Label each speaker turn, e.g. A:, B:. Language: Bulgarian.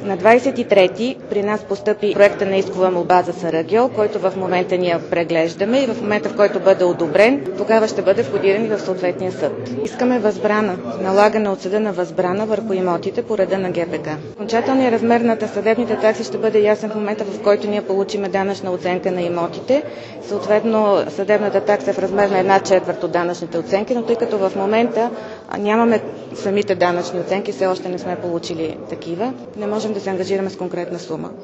A: На 23-ти при нас постъпи проекта на искова молба за Саръгьол, който в момента ние преглеждаме и в момента, в който бъде одобрен, тогава ще бъде входиран и в съответния съд. Искаме възбрана, налагане от съда на възбрана върху имотите по реда на ГПК. Окончателният размер на съдебните такси ще бъде ясен в момента, в който ние получим данъчна оценка на имотите. Съответно, съдебната такса е в размер на 1/4 от данъчните оценки, но тъй като в момента нямаме самите данъчни оценки, все още не сме получили такива, не можем да се ангажираме с конкретна сума.